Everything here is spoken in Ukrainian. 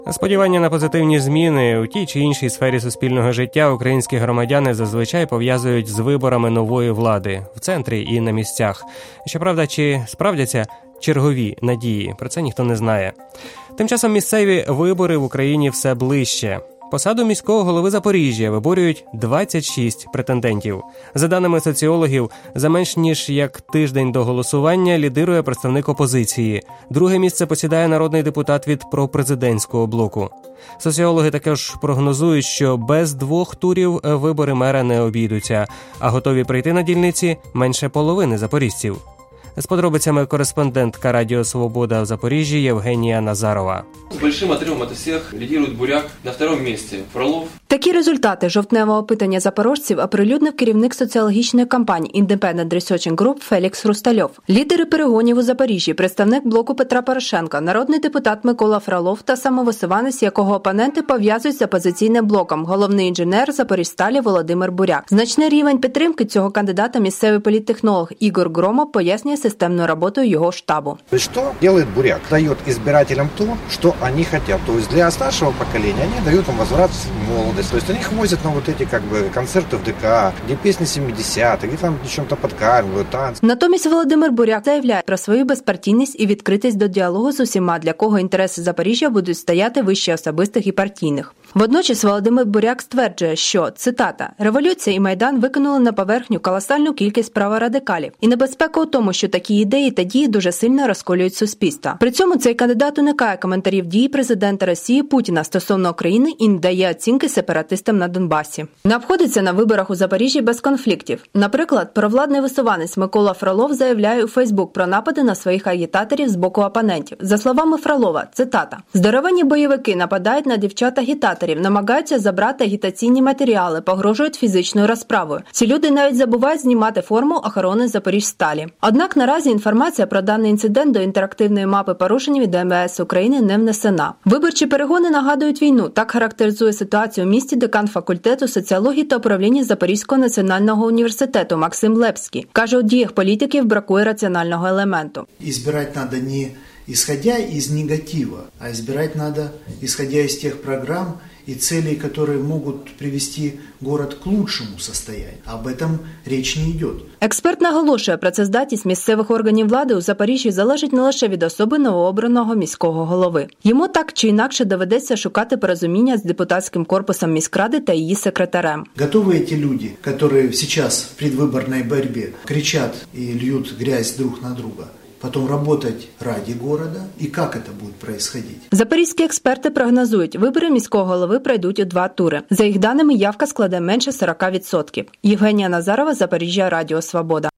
Сподівання на позитивні зміни у тій чи іншій сфері суспільного життя українські громадяни зазвичай пов'язують з виборами нової влади в центрі і на місцях. Щоправда, чи справдяться чергові надії? Про це ніхто не знає. Тим часом місцеві вибори в Україні все ближче. Посаду міського голови Запоріжжя виборюють 26 претендентів. За даними соціологів, за менш ніж як тиждень до голосування лідирує представник опозиції. Друге місце посідає народний депутат від пропрезидентського блоку. Соціологи також прогнозують, що без 2 турів вибори мера не обійдуться, а готові прийти на дільниці менше половини запоріжців. З подробицями кореспондентка Радіо Свобода в Запоріжжі Євгенія Назарова. З большим отрывом от всіх лідирує Буряк, на другому місці Фролов. Такі результати жовтневого опитання запорожців оприлюднив керівник соціологічної кампанії Independent Research Group Фелікс Хрустальов. Лідери перегонів у Запоріжжі, представник блоку Петра Порошенка, народний депутат Микола Фролов та самовисуванець, якого опоненти пов'язують з опозиційним блоком, головний інженер Запоріжсталі Володимир Буряк. Значний рівень підтримки цього кандидата місцевий політтехнолог Ігор Громов пояснює системною роботою його штабу. Что делает Буряк? Дает избирателям то, что они хотят. То есть для старшего поколения они дают им возврат в молодость. То есть они их возят на вот эти концерты в ДК, где песни 70-х, где там чем-то подкармливают, танцы. Натомість Володимир Буряк заявляє про свою безпартійність і відкритість до діалогу з усіма, для кого інтереси Запоріжжя будуть стояти вище особистих і партійних. Водночас Володимир Буряк стверджує, що, цитата, «Революція і Майдан викинули на поверхню колосальну кількість праворадикалів. І небезпека у тому, що такі ідеї та дії дуже сильно розколюють суспільство». При цьому цей кандидат уникає коментарів дії президента Росії Путіна стосовно України і не дає оцінки сепаратистам на Донбасі. Не обходиться на виборах у Запоріжжі без конфліктів. Наприклад, провладний висуванець Микола Фролов заявляє у Фейсбук про напади на своїх агітаторів з боку опонентів. За словами Фролова, цитата, «Здоровенні бойовики нападають на дівчат-агітаторів, намагаються забрати агітаційні матеріали, погрожують фізичною розправою. Ці люди навіть забувають знімати форму охорони Запоріжсталі». Однак наразі інформація про даний інцидент до інтерактивної мапи порушень від МВС України не внесена. Виборчі перегони нагадують війну. Так характеризує ситуацію у місті декан факультету соціології та управління Запорізького національного університету Максим Лепський. Каже, у діях політиків бракує раціонального елементу. Избирать надо не исходя из негатива, а избирать надо исходя из тех программ и целей, которые могут привести город к лучшему состоянию. Об этом речь не идет. Експерт наголошує, працездатність місцевих органів влади у Запоріжжі залежить не лише від особи новообраного міського голови. Йому так чи інакше доведеться шукати порозуміння з депутатським корпусом міськради та її секретарем. Готовы эти люди, которые сейчас в предвыборной борьбе кричат и льют грязь друг на друга, потом работать ради города, и как это будет происходить? Запорізькі експерти прогнозують, вибори міського голови пройдуть у 2 тури. За їх даними, явка складе менше 40%. Євгенія Назарова, Запоріжжя, Радіо Свобода.